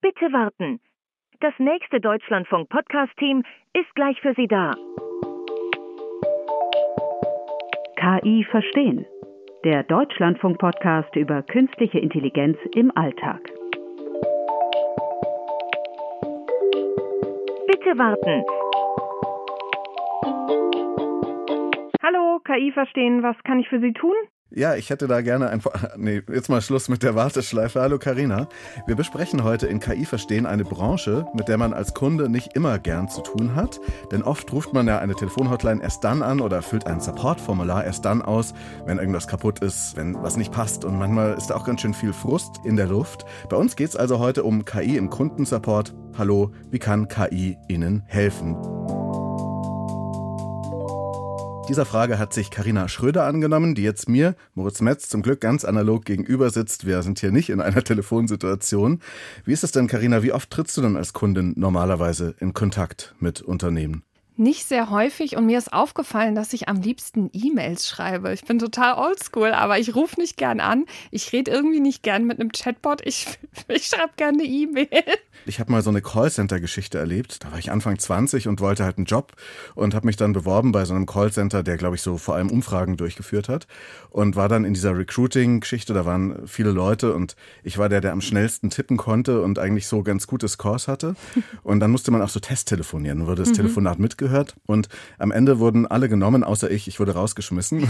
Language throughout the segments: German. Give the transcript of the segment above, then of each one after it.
Bitte warten. Das nächste Deutschlandfunk-Podcast-Team ist gleich für Sie da. KI verstehen. Der Deutschlandfunk-Podcast über künstliche Intelligenz im Alltag. Bitte warten. Hallo, KI verstehen, was kann ich für Sie tun? Ja, ich hätte da gerne jetzt mal Schluss mit der Warteschleife. Hallo Carina. Wir besprechen heute in KI verstehen eine Branche, mit der man als Kunde nicht immer gern zu tun hat. Denn oft ruft man ja eine Telefonhotline erst dann an oder füllt ein Supportformular erst dann aus, wenn irgendwas kaputt ist, wenn was nicht passt. Und manchmal ist da auch ganz schön viel Frust in der Luft. Bei uns geht es also heute um KI im Kundensupport. Hallo, wie kann KI Ihnen helfen? Dieser Frage hat sich Carina Schröder angenommen, die jetzt mir, Moritz Metz, zum Glück ganz analog gegenüber sitzt. Wir sind hier nicht in einer Telefonsituation. Wie ist es denn, Carina, wie oft trittst du denn als Kundin normalerweise in Kontakt mit Unternehmen? Nicht sehr häufig und mir ist aufgefallen, dass ich am liebsten E-Mails schreibe. Ich bin total oldschool, aber ich rufe nicht gern an. Ich rede irgendwie nicht gern mit einem Chatbot. Ich schreibe gerne eine E-Mail. Ich habe mal so eine Callcenter-Geschichte erlebt. Da war ich Anfang 20 und wollte halt einen Job und habe mich dann beworben bei so einem Callcenter, der, glaube ich, so vor allem Umfragen durchgeführt hat und war dann in dieser Recruiting-Geschichte. Da waren viele Leute und ich war der am schnellsten tippen konnte und eigentlich so ganz gute Scores hatte. Und dann musste man auch so testtelefonieren, wurde das Telefonat mitgehört. Und am Ende wurden alle genommen, außer ich. Ich wurde rausgeschmissen.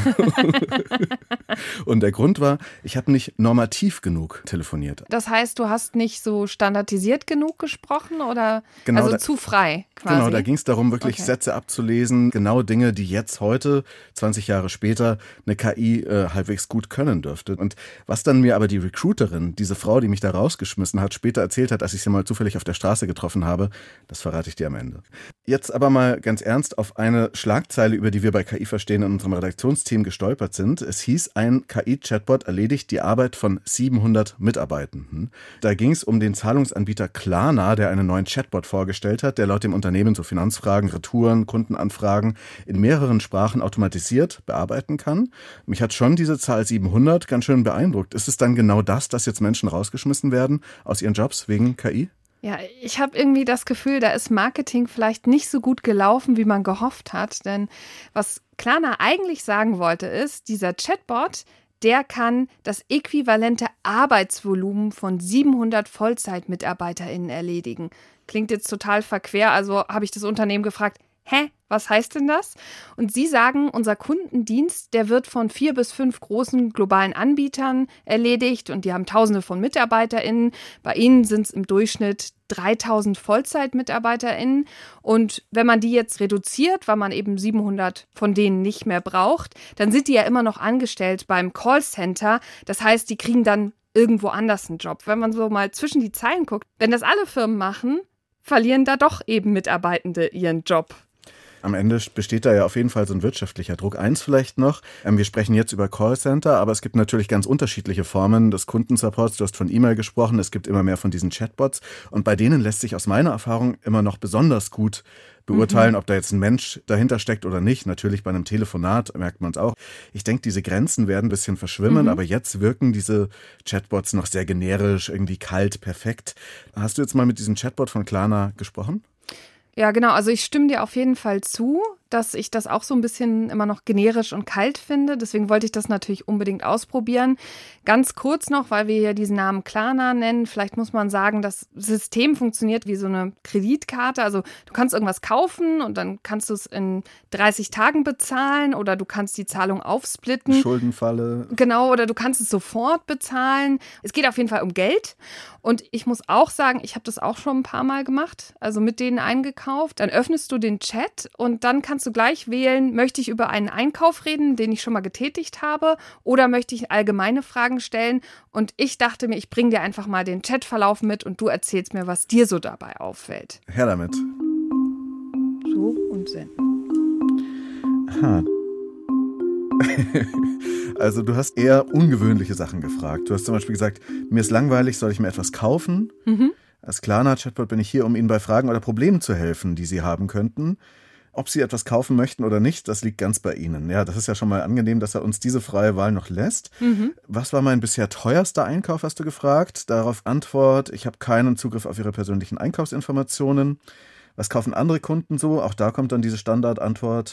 Und der Grund war, ich habe nicht normativ genug telefoniert. Das heißt, du hast nicht so standardisiert genug gesprochen oder genau, also zu frei quasi? Genau, da ging es darum, wirklich Sätze abzulesen. Genau Dinge, die jetzt heute, 20 Jahre später, eine KI halbwegs gut können dürfte. Und was dann mir aber die Recruiterin, diese Frau, die mich da rausgeschmissen hat, später erzählt hat, als ich sie mal zufällig auf der Straße getroffen habe, das verrate ich dir am Ende. Jetzt aber mal ganz ernst auf eine Schlagzeile, über die wir bei KI verstehen in unserem Redaktionsteam gestolpert sind. Es hieß, ein KI-Chatbot erledigt die Arbeit von 700 Mitarbeitenden. Da ging es um den Zahlungsanbieter Klarna, der einen neuen Chatbot vorgestellt hat, der laut dem Unternehmen so Finanzfragen, Retouren, Kundenanfragen in mehreren Sprachen automatisiert bearbeiten kann. Mich hat schon diese Zahl 700 ganz schön beeindruckt. Ist es dann genau das, dass jetzt Menschen rausgeschmissen werden aus ihren Jobs wegen KI? Ja, ich habe irgendwie das Gefühl, da ist Marketing vielleicht nicht so gut gelaufen, wie man gehofft hat. Denn was Klarna eigentlich sagen wollte, ist, dieser Chatbot, der kann das äquivalente Arbeitsvolumen von 700 VollzeitmitarbeiterInnen erledigen. Klingt jetzt total verquer, also habe ich das Unternehmen gefragt, was heißt denn das? Und sie sagen, unser Kundendienst, der wird von 4 bis 5 großen globalen Anbietern erledigt und die haben Tausende von MitarbeiterInnen. Bei ihnen sind es im Durchschnitt 3000 VollzeitmitarbeiterInnen. Und wenn man die jetzt reduziert, weil man eben 700 von denen nicht mehr braucht, dann sind die ja immer noch angestellt beim Callcenter. Das heißt, die kriegen dann irgendwo anders einen Job. Wenn man so mal zwischen die Zeilen guckt, wenn das alle Firmen machen, verlieren da doch eben Mitarbeitende ihren Job. Am Ende besteht da ja auf jeden Fall so ein wirtschaftlicher Druck. Eins vielleicht noch, wir sprechen jetzt über Callcenter, aber es gibt natürlich ganz unterschiedliche Formen des Kundensupports. Du hast von E-Mail gesprochen, es gibt immer mehr von diesen Chatbots und bei denen lässt sich aus meiner Erfahrung immer noch besonders gut beurteilen, ob da jetzt ein Mensch dahinter steckt oder nicht. Natürlich bei einem Telefonat merkt man es auch. Ich denke, diese Grenzen werden ein bisschen verschwimmen, aber jetzt wirken diese Chatbots noch sehr generisch, irgendwie kalt, perfekt. Hast du jetzt mal mit diesem Chatbot von Klarna gesprochen? Ja, genau. Also ich stimme dir auf jeden Fall zu, dass ich das auch so ein bisschen immer noch generisch und kalt finde. Deswegen wollte ich das natürlich unbedingt ausprobieren. Ganz kurz noch, weil wir hier diesen Namen Klarna nennen. Vielleicht muss man sagen, das System funktioniert wie so eine Kreditkarte. Also du kannst irgendwas kaufen und dann kannst du es in 30 Tagen bezahlen oder du kannst die Zahlung aufsplitten. Schuldenfalle. Genau, oder du kannst es sofort bezahlen. Es geht auf jeden Fall um Geld. Und ich muss auch sagen, ich habe das auch schon ein paar Mal gemacht, also mit denen eingekauft. Dann öffnest du den Chat und dann kannst du gleich wählen, möchte ich über einen Einkauf reden, den ich schon mal getätigt habe, oder möchte ich allgemeine Fragen stellen. Und ich dachte mir, ich bringe dir einfach mal den Chatverlauf mit und du erzählst mir, was dir so dabei auffällt. Her damit. So und senden. Aha. Also du hast eher ungewöhnliche Sachen gefragt. Du hast zum Beispiel gesagt, mir ist langweilig, soll ich mir etwas kaufen? Als Klarna-Chatbot bin ich hier, um Ihnen bei Fragen oder Problemen zu helfen, die Sie haben könnten. Ob Sie etwas kaufen möchten oder nicht, das liegt ganz bei Ihnen. Ja, das ist ja schon mal angenehm, dass er uns diese freie Wahl noch lässt. Was war mein bisher teuerster Einkauf, hast du gefragt? Darauf Antwort, ich habe keinen Zugriff auf Ihre persönlichen Einkaufsinformationen. Was kaufen andere Kunden so? Auch da kommt dann diese Standardantwort.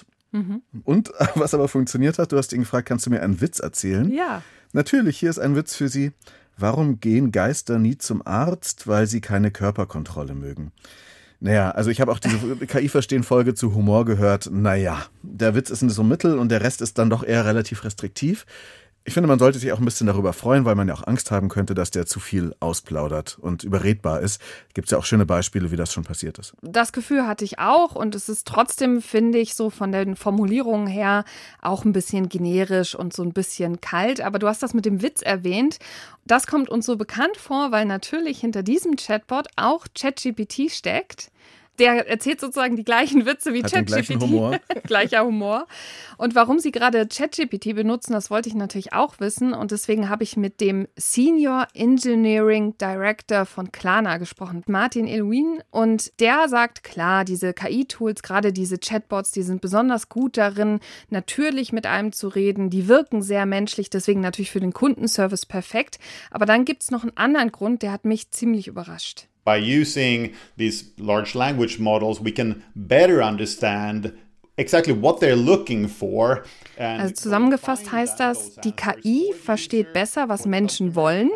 Und was aber funktioniert hat, du hast ihn gefragt, kannst du mir einen Witz erzählen? Ja. Natürlich, hier ist ein Witz für Sie. Warum gehen Geister nie zum Arzt? Weil sie keine Körperkontrolle mögen. Naja, also ich habe auch diese KI-Verstehen-Folge zu Humor gehört. Naja, der Witz ist so mittel und der Rest ist dann doch eher relativ restriktiv. Ich finde, man sollte sich auch ein bisschen darüber freuen, weil man ja auch Angst haben könnte, dass der zu viel ausplaudert und überredbar ist. Gibt es ja auch schöne Beispiele, wie das schon passiert ist. Das Gefühl hatte ich auch und es ist trotzdem, finde ich, so von den Formulierungen her auch ein bisschen generisch und so ein bisschen kalt. Aber du hast das mit dem Witz erwähnt. Das kommt uns so bekannt vor, weil natürlich hinter diesem Chatbot auch ChatGPT steckt. Der erzählt sozusagen die gleichen Witze wie ChatGPT. Gleichen Humor. Gleicher Humor. Und warum sie gerade ChatGPT benutzen, das wollte ich natürlich auch wissen. Und deswegen habe ich mit dem Senior Engineering Director von Klarna gesprochen, Martin Eluin. Und der sagt, klar, diese KI-Tools, gerade diese Chatbots, die sind besonders gut darin, natürlich mit einem zu reden. Die wirken sehr menschlich, deswegen natürlich für den Kundenservice perfekt. Aber dann gibt es noch einen anderen Grund, der hat mich ziemlich überrascht. By using these large language models, we can better understand exactly what they're looking for. Also zusammengefasst heißt das, die KI versteht besser, was Menschen wollen.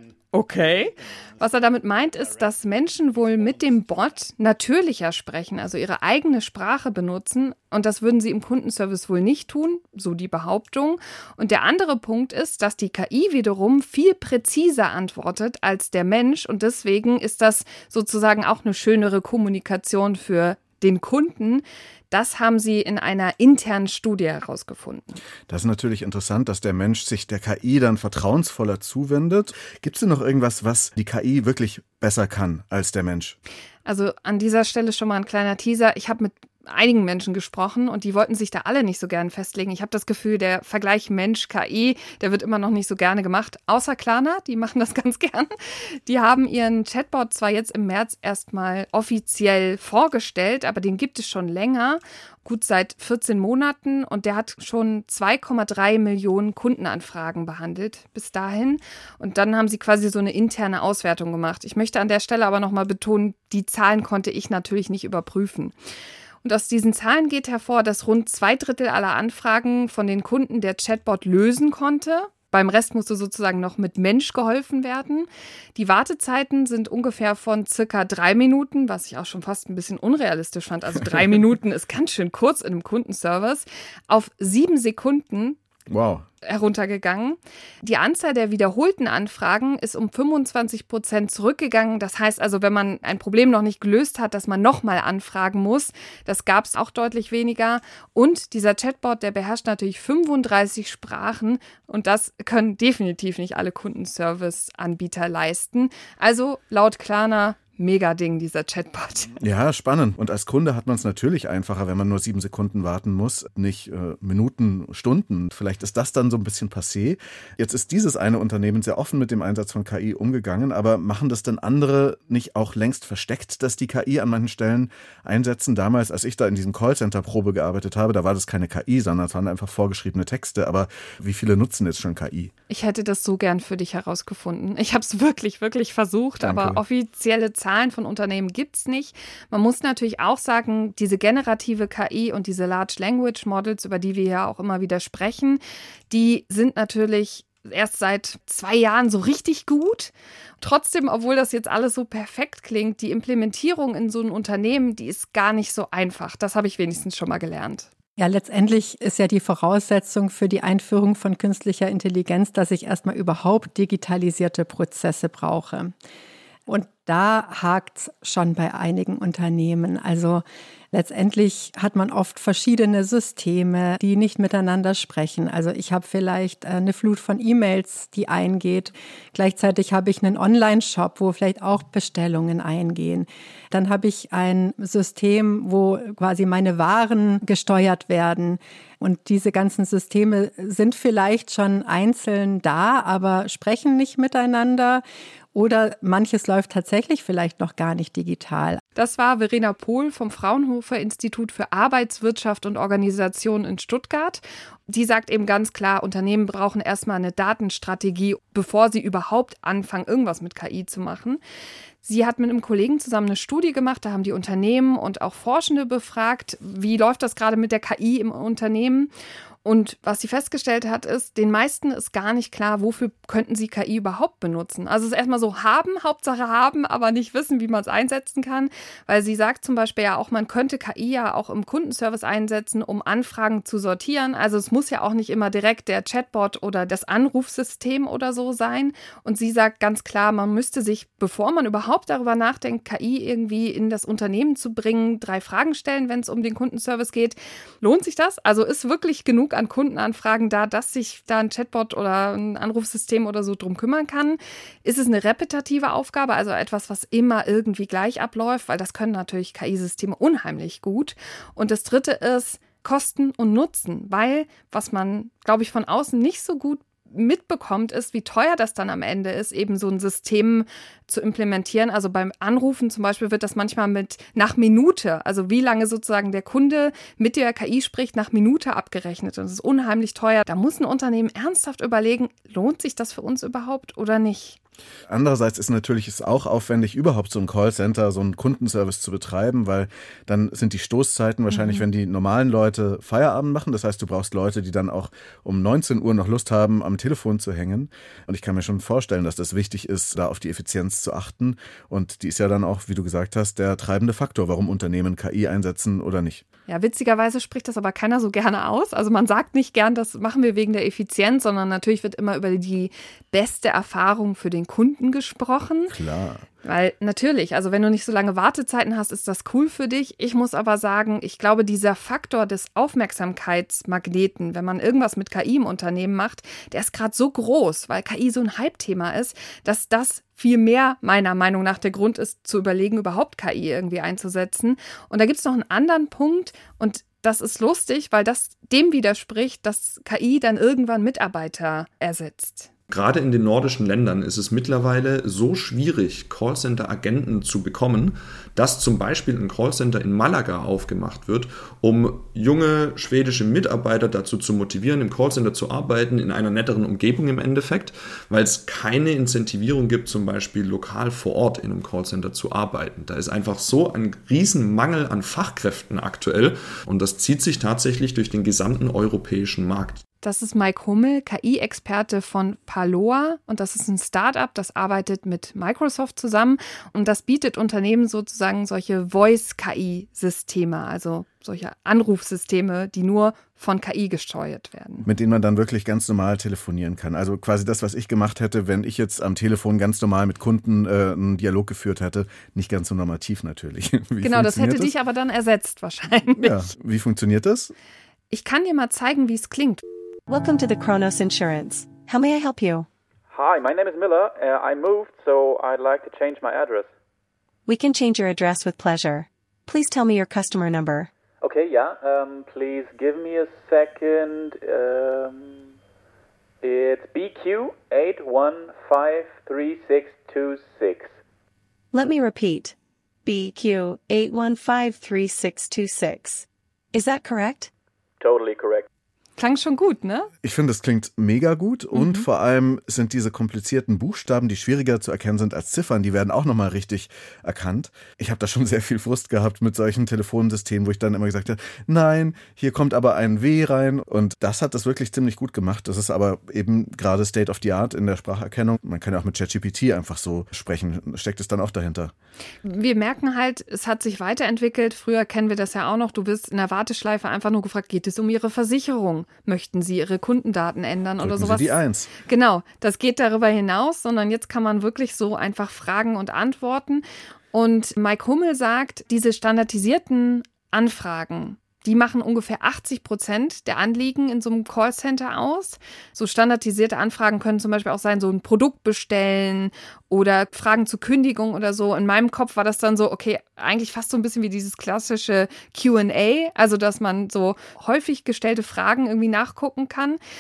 Okay. Was er damit meint, ist, dass Menschen wohl mit dem Bot natürlicher sprechen, also ihre eigene Sprache benutzen. Und das würden sie im Kundenservice wohl nicht tun, so die Behauptung. Und der andere Punkt ist, dass die KI wiederum viel präziser antwortet als der Mensch. Und deswegen ist das sozusagen auch eine schönere Kommunikation für den Kunden. Das haben sie in einer internen Studie herausgefunden. Das ist natürlich interessant, dass der Mensch sich der KI dann vertrauensvoller zuwendet. Gibt es denn noch irgendwas, was die KI wirklich besser kann als der Mensch? Also an dieser Stelle schon mal ein kleiner Teaser. Ich habe mit einigen Menschen gesprochen und die wollten sich da alle nicht so gern festlegen. Ich habe das Gefühl, der Vergleich Mensch-KI, der wird immer noch nicht so gerne gemacht. Außer Klarna, die machen das ganz gern. Die haben ihren Chatbot zwar jetzt im März erstmal offiziell vorgestellt, aber den gibt es schon länger, gut seit 14 Monaten. Und der hat schon 2,3 Millionen Kundenanfragen behandelt bis dahin. Und dann haben sie quasi so eine interne Auswertung gemacht. Ich möchte an der Stelle aber nochmal betonen, die Zahlen konnte ich natürlich nicht überprüfen. Und aus diesen Zahlen geht hervor, dass rund 2/3 aller Anfragen von den Kunden der Chatbot lösen konnte. Beim Rest musste sozusagen noch mit Mensch geholfen werden. Die Wartezeiten sind ungefähr von circa 3 Minuten, was ich auch schon fast ein bisschen unrealistisch fand. Also 3 Minuten ist ganz schön kurz in einem Kundenservice, auf 7 Sekunden. Wow. Heruntergegangen. Die Anzahl der wiederholten Anfragen ist um 25% zurückgegangen. Das heißt also, wenn man ein Problem noch nicht gelöst hat, dass man nochmal anfragen muss, das gab es auch deutlich weniger. Und dieser Chatbot, der beherrscht natürlich 35 Sprachen und das können definitiv nicht alle Kundenservice-Anbieter leisten. Also laut Klarna mega Ding, dieser Chatbot. Ja, spannend. Und als Kunde hat man es natürlich einfacher, wenn man nur 7 Sekunden warten muss, nicht Minuten, Stunden. Vielleicht ist das dann so ein bisschen passé. Jetzt ist dieses eine Unternehmen sehr offen mit dem Einsatz von KI umgegangen, aber machen das denn andere nicht auch längst versteckt, dass die KI an manchen Stellen einsetzen? Damals, als ich da in diesem Callcenter-Probe gearbeitet habe, da war das keine KI, sondern es waren einfach vorgeschriebene Texte. Aber wie viele nutzen jetzt schon KI? Ich hätte das so gern für dich herausgefunden. Ich habe es wirklich, wirklich versucht, Danke. Aber offizielle Zahlen von Unternehmen gibt es nicht. Man muss natürlich auch sagen, diese generative KI und diese Large Language Models, über die wir ja auch immer wieder sprechen, die sind natürlich erst seit 2 Jahren so richtig gut. Trotzdem, obwohl das jetzt alles so perfekt klingt, die Implementierung in so einem Unternehmen, die ist gar nicht so einfach. Das habe ich wenigstens schon mal gelernt. Ja, letztendlich ist ja die Voraussetzung für die Einführung von künstlicher Intelligenz, dass ich erstmal überhaupt digitalisierte Prozesse brauche. Und da hakt's schon bei einigen Unternehmen. Also letztendlich hat man oft verschiedene Systeme, die nicht miteinander sprechen. Also ich habe vielleicht eine Flut von E-Mails, die eingeht. Gleichzeitig habe ich einen Online-Shop, wo vielleicht auch Bestellungen eingehen. Dann habe ich ein System, wo quasi meine Waren gesteuert werden. Und diese ganzen Systeme sind vielleicht schon einzeln da, aber sprechen nicht miteinander. Oder manches läuft tatsächlich vielleicht noch gar nicht digital. Das war Verena Pohl vom Fraunhofer Institut für Arbeitswirtschaft und Organisation in Stuttgart. Die sagt eben ganz klar, Unternehmen brauchen erstmal eine Datenstrategie, bevor sie überhaupt anfangen, irgendwas mit KI zu machen. Sie hat mit einem Kollegen zusammen eine Studie gemacht, da haben die Unternehmen und auch Forschende befragt, wie läuft das gerade mit der KI im Unternehmen? Und was sie festgestellt hat, ist, den meisten ist gar nicht klar, wofür könnten sie KI überhaupt benutzen. Also es ist erstmal so Hauptsache haben, aber nicht wissen, wie man es einsetzen kann. Weil sie sagt zum Beispiel ja auch, man könnte KI ja auch im Kundenservice einsetzen, um Anfragen zu sortieren. Also es muss ja auch nicht immer direkt der Chatbot oder das Anrufsystem oder so sein. Und sie sagt ganz klar, man müsste sich, bevor man überhaupt darüber nachdenkt, KI irgendwie in das Unternehmen zu bringen, 3 Fragen stellen, wenn es um den Kundenservice geht. Lohnt sich das? Also ist wirklich genug an Kundenanfragen da, dass sich da ein Chatbot oder ein Anrufsystem oder so drum kümmern kann? Ist es eine repetitive Aufgabe, also etwas, was immer irgendwie gleich abläuft? Weil das können natürlich KI-Systeme unheimlich gut. Und das Dritte ist Kosten und Nutzen, weil was man, glaube ich, von außen nicht so gut mitbekommt, ist, wie teuer das dann am Ende ist, eben so ein System zu implementieren. Also beim Anrufen zum Beispiel wird das manchmal nach Minute, also wie lange sozusagen der Kunde mit der KI spricht, nach Minute abgerechnet. Und das ist unheimlich teuer. Da muss ein Unternehmen ernsthaft überlegen, lohnt sich das für uns überhaupt oder nicht? Andererseits ist natürlich es auch aufwendig, überhaupt so ein Callcenter, so einen Kundenservice zu betreiben, weil dann sind die Stoßzeiten wahrscheinlich, wenn die normalen Leute Feierabend machen. Das heißt, du brauchst Leute, die dann auch um 19 Uhr noch Lust haben, am Telefon zu hängen. Und ich kann mir schon vorstellen, dass das wichtig ist, da auf die Effizienz zu achten. Und die ist ja dann auch, wie du gesagt hast, der treibende Faktor, warum Unternehmen KI einsetzen oder nicht. Ja, witzigerweise spricht das aber keiner so gerne aus. Also man sagt nicht gern, das machen wir wegen der Effizienz, sondern natürlich wird immer über die beste Erfahrung für den Kunden gesprochen. Klar. Weil natürlich, also wenn du nicht so lange Wartezeiten hast, ist das cool für dich. Ich muss aber sagen, ich glaube, dieser Faktor des Aufmerksamkeitsmagneten, wenn man irgendwas mit KI im Unternehmen macht, der ist gerade so groß, weil KI so ein Hype-Thema ist, dass das viel mehr meiner Meinung nach der Grund ist, zu überlegen, überhaupt KI irgendwie einzusetzen. Und da gibt es noch einen anderen Punkt und das ist lustig, weil das dem widerspricht, dass KI dann irgendwann Mitarbeiter ersetzt. Gerade in den nordischen Ländern ist es mittlerweile so schwierig, Callcenter-Agenten zu bekommen, dass zum Beispiel ein Callcenter in Malaga aufgemacht wird, um junge schwedische Mitarbeiter dazu zu motivieren, im Callcenter zu arbeiten, in einer netteren Umgebung im Endeffekt, weil es keine Incentivierung gibt, zum Beispiel lokal vor Ort in einem Callcenter zu arbeiten. Da ist einfach so ein Riesenmangel an Fachkräften aktuell und das zieht sich tatsächlich durch den gesamten europäischen Markt. Das ist Mike Hummel, KI-Experte von Parloa und das ist ein Start-up, das arbeitet mit Microsoft zusammen und das bietet Unternehmen sozusagen solche Voice-KI-Systeme, also solche Anrufsysteme, die nur von KI gesteuert werden. Mit denen man dann wirklich ganz normal telefonieren kann. Also quasi das, was ich gemacht hätte, wenn ich jetzt am Telefon ganz normal mit Kunden einen Dialog geführt hätte. Nicht ganz so normativ natürlich. Genau, das hätte dich aber dann ersetzt wahrscheinlich. Ja, wie funktioniert das? Ich kann dir mal zeigen, wie es klingt. Welcome to the Kronos Insurance. How may I help you? Hi, my name is Miller. I moved, so I'd like to change my address. We can change your address with pleasure. Please tell me your customer number. Okay, yeah. Please give me a second. It's BQ81536626. Let me repeat. BQ81536626. Is that correct? Totally correct. Klang schon gut, ne? Ich finde, es klingt mega gut und vor allem sind diese komplizierten Buchstaben, die schwieriger zu erkennen sind als Ziffern, die werden auch nochmal richtig erkannt. Ich habe da schon sehr viel Frust gehabt mit solchen Telefonsystemen, wo ich dann immer gesagt habe, nein, hier kommt aber ein W rein und das hat das wirklich ziemlich gut gemacht. Das ist aber eben gerade State of the Art in der Spracherkennung. Man kann ja auch mit ChatGPT einfach so sprechen. Steckt es dann auch dahinter? Wir merken halt, es hat sich weiterentwickelt. Früher kennen wir das ja auch noch. Du wirst in der Warteschleife einfach nur gefragt, geht es um Ihre Versicherung? Möchten Sie Ihre Kundendaten ändern oder sowas? Sie die 1. Genau, das geht darüber hinaus, sondern jetzt kann man wirklich so einfach fragen und antworten. Und Mike Hummel sagt, diese standardisierten Anfragen, die machen ungefähr 80% der Anliegen in so einem Callcenter aus. So standardisierte Anfragen können zum Beispiel auch sein, so ein Produkt bestellen oder Fragen zur Kündigung oder so. In meinem Kopf war das dann so, okay, eigentlich fast so ein bisschen wie dieses klassische Q&A, also dass man so häufig gestellte Fragen irgendwie nachgucken kann.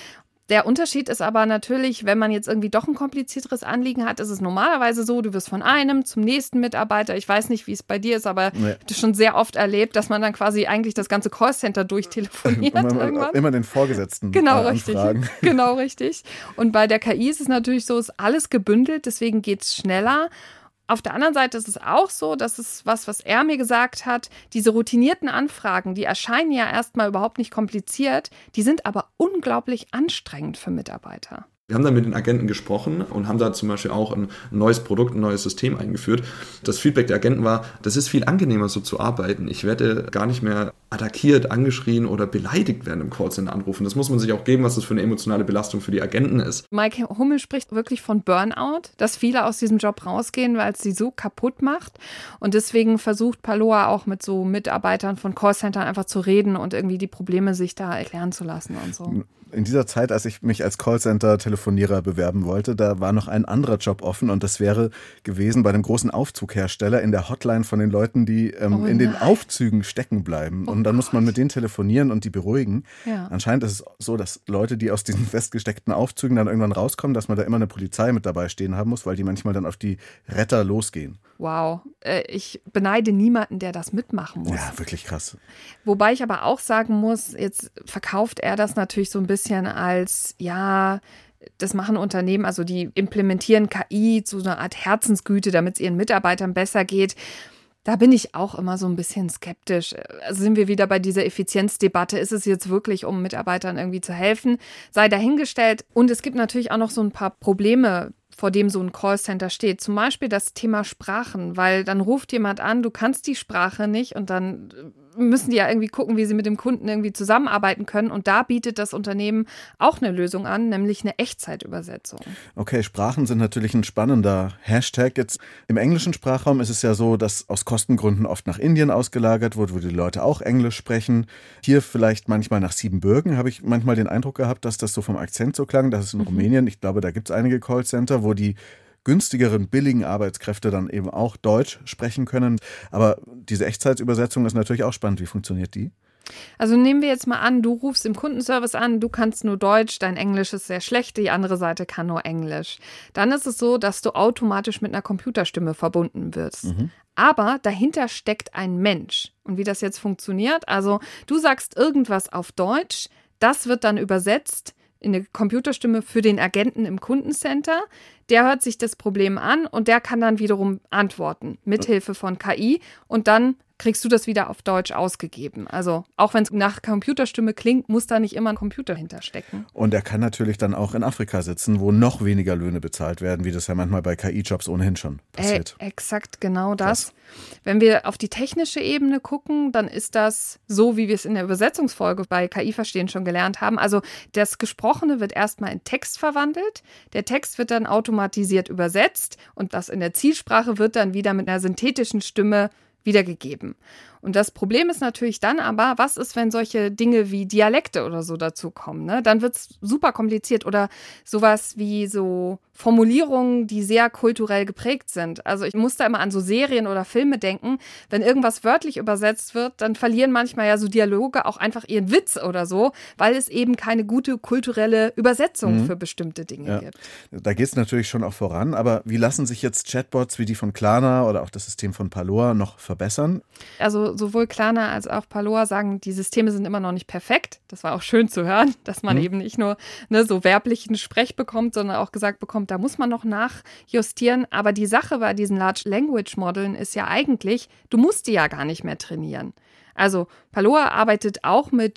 Der Unterschied ist aber natürlich, wenn man jetzt irgendwie doch ein komplizierteres Anliegen hat, ist es normalerweise so, du wirst von einem zum nächsten Mitarbeiter, ich weiß nicht, wie es bei dir ist, aber ich habe das schon sehr oft erlebt, dass man dann quasi eigentlich das ganze Callcenter durchtelefoniert irgendwann. Immer den Vorgesetzten anfragen. Richtig. Genau, richtig. Und bei der KI ist es natürlich so, ist alles gebündelt, deswegen geht es schneller. Auf der anderen Seite ist es auch so, das ist was er mir gesagt hat, diese routinierten Anfragen, die erscheinen ja erstmal überhaupt nicht kompliziert, die sind aber unglaublich anstrengend für Mitarbeiter. Wir haben dann mit den Agenten gesprochen und haben da zum Beispiel auch ein neues Produkt, ein neues System eingeführt. Das Feedback der Agenten war, das ist viel angenehmer so zu arbeiten. Ich werde gar nicht mehr attackiert, angeschrien oder beleidigt während im Callcenter anrufen. Das muss man sich auch geben, was das für eine emotionale Belastung für die Agenten ist. Mike Hummel spricht wirklich von Burnout, dass viele aus diesem Job rausgehen, weil es sie so kaputt macht. Und deswegen versucht Paloa auch mit so Mitarbeitern von Callcentern einfach zu reden und irgendwie die Probleme sich da erklären zu lassen und so. In dieser Zeit, als ich mich als Callcenter-Telefonierer bewerben wollte, da war noch ein anderer Job offen und das wäre gewesen bei einem großen Aufzughersteller in der Hotline von den Leuten, die in den Aufzügen stecken bleiben. Und dann muss man mit denen telefonieren und die beruhigen. Ja. Anscheinend ist es so, dass Leute, die aus diesen festgesteckten Aufzügen dann irgendwann rauskommen, dass man da immer eine Polizei mit dabei stehen haben muss, weil die manchmal dann auf die Retter losgehen. Wow, ich beneide niemanden, der das mitmachen muss. Ja, wirklich krass. Wobei ich aber auch sagen muss, jetzt verkauft er das natürlich so ein bisschen als, ja, das machen Unternehmen, also die implementieren KI zu so einer Art Herzensgüte, damit es ihren Mitarbeitern besser geht. Da bin ich auch immer so ein bisschen skeptisch. Also sind wir wieder bei dieser Effizienzdebatte. Ist es jetzt wirklich, um Mitarbeitern irgendwie zu helfen? Sei dahingestellt. Und es gibt natürlich auch noch so ein paar Probleme, vor dem so ein Callcenter steht. Zum Beispiel das Thema Sprachen, weil dann ruft jemand an, du kannst die Sprache nicht und dann müssen die ja irgendwie gucken, wie sie mit dem Kunden irgendwie zusammenarbeiten können. Und da bietet das Unternehmen auch eine Lösung an, nämlich eine Echtzeitübersetzung. Okay, Sprachen sind natürlich ein spannender Hashtag. Jetzt im englischen Sprachraum ist es ja so, dass aus Kostengründen oft nach Indien ausgelagert wird, wo die Leute auch Englisch sprechen. Hier vielleicht manchmal nach Siebenbürgen habe ich manchmal den Eindruck gehabt, dass das so vom Akzent so klang. Das ist in Rumänien. Ich glaube, da gibt es einige Callcenter, wo die günstigeren, billigen Arbeitskräfte dann eben auch Deutsch sprechen können. Aber diese Echtzeitübersetzung ist natürlich auch spannend. Wie funktioniert die? Also nehmen wir jetzt mal an, du rufst im Kundenservice an, du kannst nur Deutsch, dein Englisch ist sehr schlecht, die andere Seite kann nur Englisch. Dann ist es so, dass du automatisch mit einer Computerstimme verbunden wirst. Aber dahinter steckt ein Mensch. Und wie das jetzt funktioniert, also du sagst irgendwas auf Deutsch, das wird dann übersetzt in eine Computerstimme für den Agenten im Kundencenter. Der hört sich das Problem an und der kann dann wiederum antworten, mithilfe von KI. Und dann kriegst du das wieder auf Deutsch ausgegeben. Also auch wenn es nach Computerstimme klingt, muss da nicht immer ein Computer hinterstecken. Und er kann natürlich dann auch in Afrika sitzen, wo noch weniger Löhne bezahlt werden, wie das ja manchmal bei KI-Jobs ohnehin schon passiert. Exakt, genau das. Krass. Wenn wir auf die technische Ebene gucken, dann ist das so, wie wir es in der Übersetzungsfolge bei KI verstehen schon gelernt haben. Also das Gesprochene wird erstmal in Text verwandelt. Der Text wird dann automatisiert übersetzt und das in der Zielsprache wird dann wieder mit einer synthetischen Stimme wiedergegeben. Und das Problem ist natürlich dann aber, was ist, wenn solche Dinge wie Dialekte oder so dazu kommen, ne? Dann wird es super kompliziert oder sowas wie so Formulierungen, die sehr kulturell geprägt sind. Also ich muss da immer an so Serien oder Filme denken. Wenn irgendwas wörtlich übersetzt wird, dann verlieren manchmal ja so Dialoge auch einfach ihren Witz oder so, weil es eben keine gute kulturelle Übersetzung für bestimmte Dinge gibt. Da geht es natürlich schon auch voran, aber wie lassen sich jetzt Chatbots wie die von Klarna oder auch das System von Paloa noch verbessern? Also sowohl Klarna als auch Paloa sagen, die Systeme sind immer noch nicht perfekt. Das war auch schön zu hören, dass man eben nicht nur so werblichen Sprech bekommt, sondern auch gesagt bekommt, da muss man noch nachjustieren. Aber die Sache bei diesen Large Language Modellen ist ja eigentlich, du musst die ja gar nicht mehr trainieren. Also Paloa arbeitet auch mit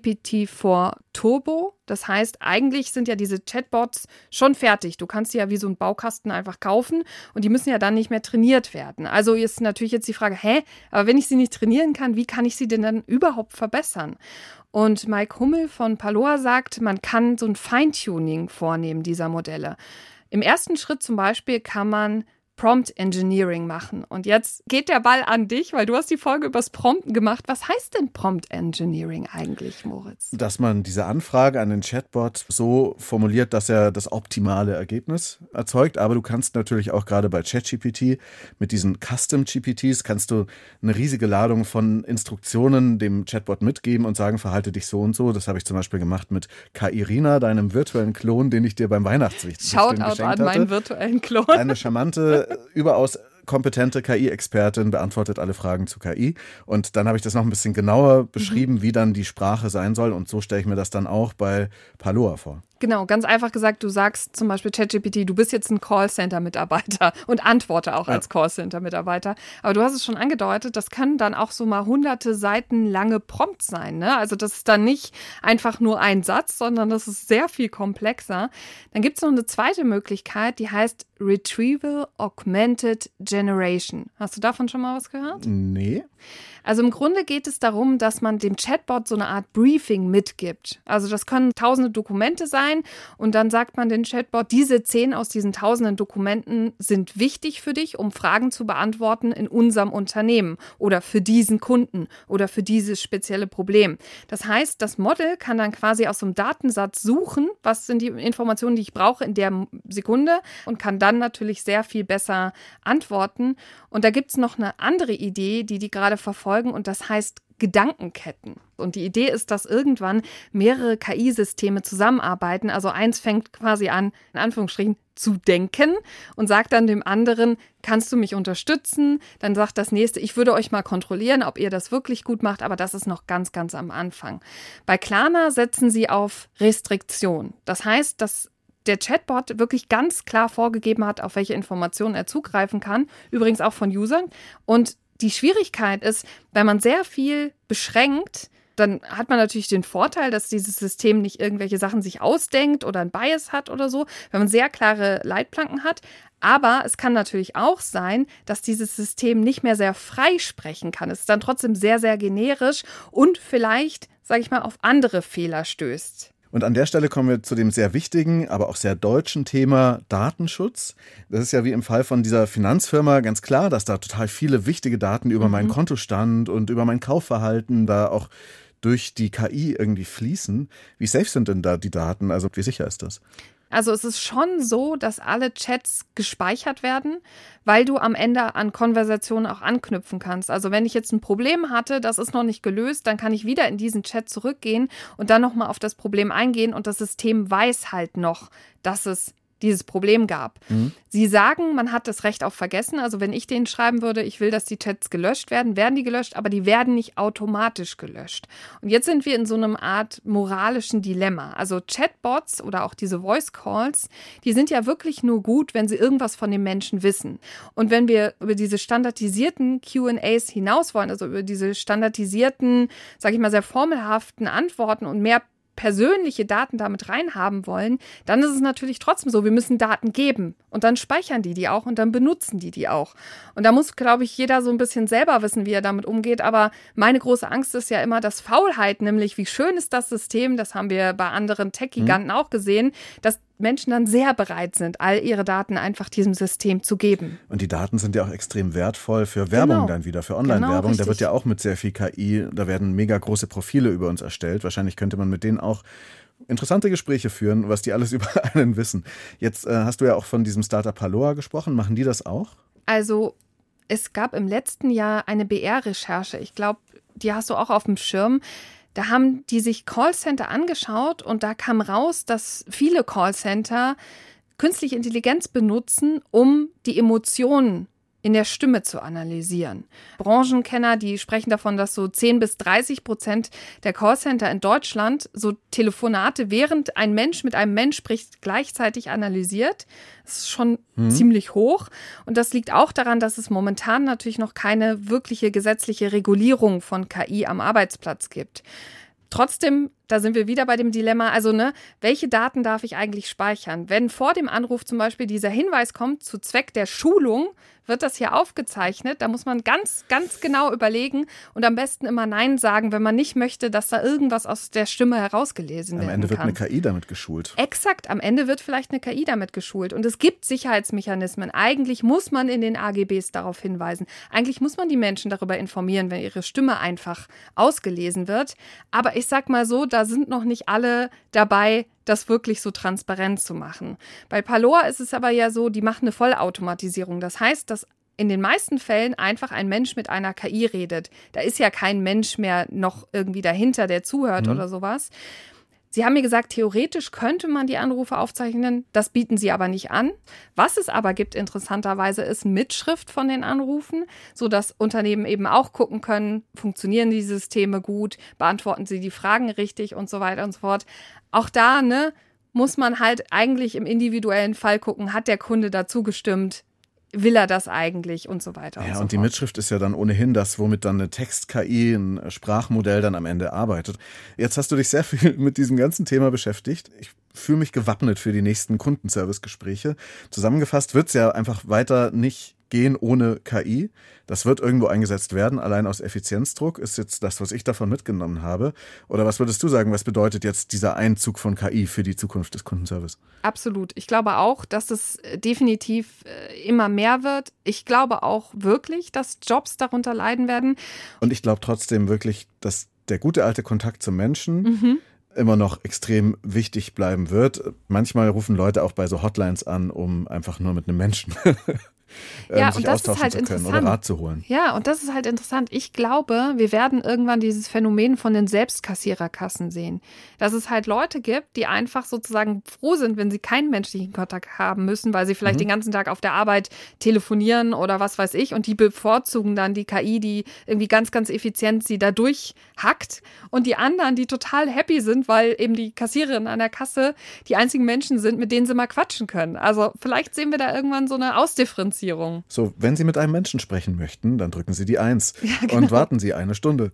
GPT-4 Turbo. Das heißt, eigentlich sind ja diese Chatbots schon fertig. Du kannst sie ja wie so einen Baukasten einfach kaufen und die müssen ja dann nicht mehr trainiert werden. Also ist natürlich jetzt die Frage, aber wenn ich sie nicht trainieren kann, wie kann ich sie denn dann überhaupt verbessern? Und Mike Hummel von Paloa sagt, man kann so ein Feintuning vornehmen dieser Modelle. Im ersten Schritt zum Beispiel kann man Prompt Engineering machen. Und jetzt geht der Ball an dich, weil du hast die Folge übers Prompten gemacht. Was heißt denn Prompt Engineering eigentlich, Moritz? Dass man diese Anfrage an den Chatbot so formuliert, dass er das optimale Ergebnis erzeugt. Aber du kannst natürlich auch gerade bei ChatGPT mit diesen Custom-GPTs kannst du eine riesige Ladung von Instruktionen dem Chatbot mitgeben und sagen, verhalte dich so und so. Das habe ich zum Beispiel gemacht mit Kairina, deinem virtuellen Klon, den ich dir beim Weihnachtswichteln geschenkt hatte. Shoutout an meinen virtuellen Klon. Eine charmante, überaus kompetente KI-Expertin, beantwortet alle Fragen zu KI. Und dann habe ich das noch ein bisschen genauer beschrieben, wie dann die Sprache sein soll. Und so stelle ich mir das dann auch bei Paloa vor. Genau, ganz einfach gesagt, du sagst zum Beispiel ChatGPT, du bist jetzt ein Callcenter-Mitarbeiter und antworte auch als Callcenter-Mitarbeiter. Aber du hast es schon angedeutet, das können dann auch so mal hunderte Seiten lange Prompts sein. Ne? Also das ist dann nicht einfach nur ein Satz, sondern das ist sehr viel komplexer. Dann gibt es noch eine zweite Möglichkeit, die heißt Retrieval Augmented Generation. Hast du davon schon mal was gehört? Nee. Also im Grunde geht es darum, dass man dem Chatbot so eine Art Briefing mitgibt. Also das können tausende Dokumente sein und dann sagt man dem Chatbot, diese 10 aus diesen tausenden Dokumenten sind wichtig für dich, um Fragen zu beantworten in unserem Unternehmen oder für diesen Kunden oder für dieses spezielle Problem. Das heißt, das Model kann dann quasi aus so einem Datensatz suchen, was sind die Informationen, die ich brauche in der Sekunde und kann dann natürlich sehr viel besser antworten. Und da gibt es noch eine andere Idee, die gerade verfolgen, und das heißt Gedankenketten. Und die Idee ist, dass irgendwann mehrere KI-Systeme zusammenarbeiten. Also eins fängt quasi an, in Anführungsstrichen, zu denken und sagt dann dem anderen, kannst du mich unterstützen? Dann sagt das nächste, ich würde euch mal kontrollieren, ob ihr das wirklich gut macht, aber das ist noch ganz, ganz am Anfang. Bei Klarna setzen sie auf Restriktion. Das heißt, dass der Chatbot wirklich ganz klar vorgegeben hat, auf welche Informationen er zugreifen kann, übrigens auch von Usern. Und die Schwierigkeit ist, wenn man sehr viel beschränkt, dann hat man natürlich den Vorteil, dass dieses System nicht irgendwelche Sachen sich ausdenkt oder ein Bias hat oder so, wenn man sehr klare Leitplanken hat. Aber es kann natürlich auch sein, dass dieses System nicht mehr sehr frei sprechen kann. Es ist dann trotzdem sehr, sehr generisch und vielleicht, sage ich mal, auf andere Fehler stößt. Und an der Stelle kommen wir zu dem sehr wichtigen, aber auch sehr deutschen Thema Datenschutz. Das ist ja wie im Fall von dieser Finanzfirma ganz klar, dass da total viele wichtige Daten über meinen Kontostand und über mein Kaufverhalten da auch durch die KI irgendwie fließen. Wie safe sind denn da die Daten? Also wie sicher ist das? Also es ist schon so, dass alle Chats gespeichert werden, weil du am Ende an Konversationen auch anknüpfen kannst. Also wenn ich jetzt ein Problem hatte, das ist noch nicht gelöst, dann kann ich wieder in diesen Chat zurückgehen und dann nochmal auf das Problem eingehen und das System weiß halt noch, dass es dieses Problem gab. Sie sagen, man hat das Recht auf Vergessen. Also wenn ich denen schreiben würde, ich will, dass die Chats gelöscht werden, werden die gelöscht, aber die werden nicht automatisch gelöscht. Und jetzt sind wir in so einem Art moralischen Dilemma. Also Chatbots oder auch diese Voice Calls, die sind ja wirklich nur gut, wenn sie irgendwas von dem Menschen wissen. Und wenn wir über diese standardisierten Q&As hinaus wollen, also über diese standardisierten, sage ich mal, sehr formelhaften Antworten und mehr persönliche Daten damit reinhaben wollen, dann ist es natürlich trotzdem so, wir müssen Daten geben und dann speichern die auch und dann benutzen die auch. Und da muss, glaube ich, jeder so ein bisschen selber wissen, wie er damit umgeht, aber meine große Angst ist ja immer, dass Faulheit, nämlich wie schön ist das System, das haben wir bei anderen Tech-Giganten auch gesehen, dass Menschen dann sehr bereit sind, all ihre Daten einfach diesem System zu geben. Und die Daten sind ja auch extrem wertvoll für Werbung dann wieder, für Online-Werbung. Da wird ja auch mit sehr viel KI, da werden mega große Profile über uns erstellt. Wahrscheinlich könnte man mit denen auch interessante Gespräche führen, was die alles über einen wissen. Jetzt hast du ja auch von diesem Startup Paloa gesprochen. Machen die das auch? Also es gab im letzten Jahr eine BR-Recherche. Ich glaube, die hast du auch auf dem Schirm. Da haben die sich Callcenter angeschaut und da kam raus, dass viele Callcenter künstliche Intelligenz benutzen, um die Emotionen in der Stimme zu analysieren. Branchenkenner, die sprechen davon, dass so 10-30% der Callcenter in Deutschland so Telefonate, während ein Mensch mit einem Mensch spricht, gleichzeitig analysiert. Das ist schon ziemlich hoch. Und das liegt auch daran, dass es momentan natürlich noch keine wirkliche gesetzliche Regulierung von KI am Arbeitsplatz gibt. Trotzdem da sind wir wieder bei dem Dilemma, also welche Daten darf ich eigentlich speichern? Wenn vor dem Anruf zum Beispiel dieser Hinweis kommt, zu Zweck der Schulung wird das hier aufgezeichnet, da muss man ganz, ganz genau überlegen und am besten immer Nein sagen, wenn man nicht möchte, dass da irgendwas aus der Stimme herausgelesen werden kann. Am Ende wird eine KI damit geschult. Exakt, am Ende wird vielleicht eine KI damit geschult und es gibt Sicherheitsmechanismen. Eigentlich muss man in den AGBs darauf hinweisen. Eigentlich muss man die Menschen darüber informieren, wenn ihre Stimme einfach ausgelesen wird. Aber ich sag mal so, da sind noch nicht alle dabei, das wirklich so transparent zu machen. Bei Parloa ist es aber ja so, die machen eine Vollautomatisierung. Das heißt, dass in den meisten Fällen einfach ein Mensch mit einer KI redet. Da ist ja kein Mensch mehr noch irgendwie dahinter, der zuhört oder sowas. Sie haben mir gesagt, theoretisch könnte man die Anrufe aufzeichnen, das bieten sie aber nicht an. Was es aber gibt, interessanterweise, ist Mitschrift von den Anrufen, sodass Unternehmen eben auch gucken können, funktionieren die Systeme gut, beantworten sie die Fragen richtig und so weiter und so fort. Auch da muss man halt eigentlich im individuellen Fall gucken, hat der Kunde dazu gestimmt, will er das eigentlich und so weiter und so fort. Ja, und die Mitschrift ist ja dann ohnehin das, womit dann eine Text-KI, ein Sprachmodell dann am Ende arbeitet. Jetzt hast du dich sehr viel mit diesem ganzen Thema beschäftigt. Ich fühle mich gewappnet für die nächsten Kundenservice-Gespräche. Zusammengefasst wird es ja einfach weiter nicht gehen ohne KI. Das wird irgendwo eingesetzt werden, allein aus Effizienzdruck ist jetzt das, was ich davon mitgenommen habe. Oder was würdest du sagen, was bedeutet jetzt dieser Einzug von KI für die Zukunft des Kundenservice? Absolut. Ich glaube auch, dass es definitiv immer mehr wird. Ich glaube auch wirklich, dass Jobs darunter leiden werden. Und ich glaube trotzdem wirklich, dass der gute alte Kontakt zum Menschen immer noch extrem wichtig bleiben wird. Manchmal rufen Leute auch bei so Hotlines an, um einfach nur mit einem Menschen sich austauschen zu können oder Rat zu holen. Ja, und das ist halt interessant. Ich glaube, wir werden irgendwann dieses Phänomen von den Selbstkassiererkassen sehen. Dass es halt Leute gibt, die einfach sozusagen froh sind, wenn sie keinen menschlichen Kontakt haben müssen, weil sie vielleicht den ganzen Tag auf der Arbeit telefonieren oder was weiß ich. Und die bevorzugen dann die KI, die irgendwie ganz, ganz effizient sie da durchhackt. Und die anderen, die total happy sind, weil eben die Kassiererinnen an der Kasse die einzigen Menschen sind, mit denen sie mal quatschen können. Also vielleicht sehen wir da irgendwann so eine Ausdifferenzierung. So, wenn Sie mit einem Menschen sprechen möchten, dann drücken Sie die 1 genau. Und warten Sie eine Stunde.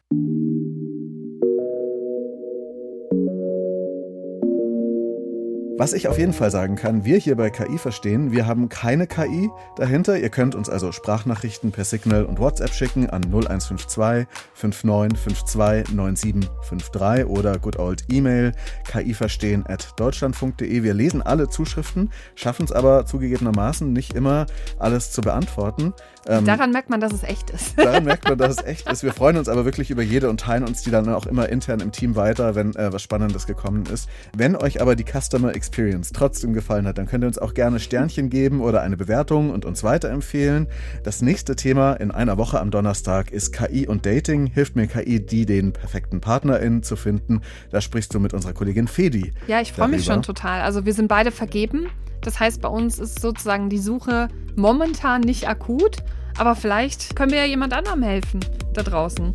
Was ich auf jeden Fall sagen kann, wir hier bei KI verstehen, wir haben keine KI dahinter. Ihr könnt uns also Sprachnachrichten per Signal und WhatsApp schicken an 0152 5952 9753 oder good old E-Mail kiverstehen@deutschlandfunk.de. Wir lesen alle Zuschriften, schaffen es aber zugegebenermaßen nicht immer, alles zu beantworten. Daran merkt man, dass es echt ist. Daran merkt man, dass es echt ist. Wir freuen uns aber wirklich über jede und teilen uns die dann auch immer intern im Team weiter, wenn was Spannendes gekommen ist. Wenn euch aber die Customer Experience trotzdem gefallen hat, dann könnt ihr uns auch gerne Sternchen geben oder eine Bewertung und uns weiterempfehlen. Das nächste Thema in einer Woche am Donnerstag ist KI und Dating. Hilft mir KI, den perfekten PartnerInnen zu finden? Da sprichst du mit unserer Kollegin Fedi. Ja, ich freue mich schon total. Also wir sind beide vergeben. Das heißt, bei uns ist sozusagen die Suche momentan nicht akut, aber vielleicht können wir ja jemand anderem helfen da draußen.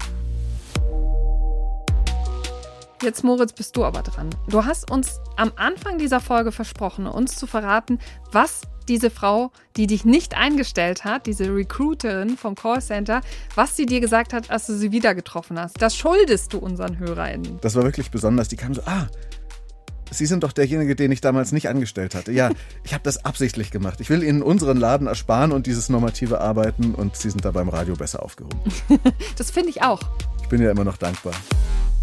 Jetzt, Moritz, bist du aber dran. Du hast uns am Anfang dieser Folge versprochen, uns zu verraten, was diese Frau, die dich nicht eingestellt hat, diese Recruiterin vom Callcenter, was sie dir gesagt hat, als du sie wieder getroffen hast. Das schuldest du unseren HörerInnen. Das war wirklich besonders. Die kam so, Sie sind doch derjenige, den ich damals nicht angestellt hatte. Ja, ich habe das absichtlich gemacht. Ich will Ihnen unseren Laden ersparen und dieses normative Arbeiten und Sie sind da beim Radio besser aufgehoben. Das finde ich auch. Ich bin ja immer noch dankbar.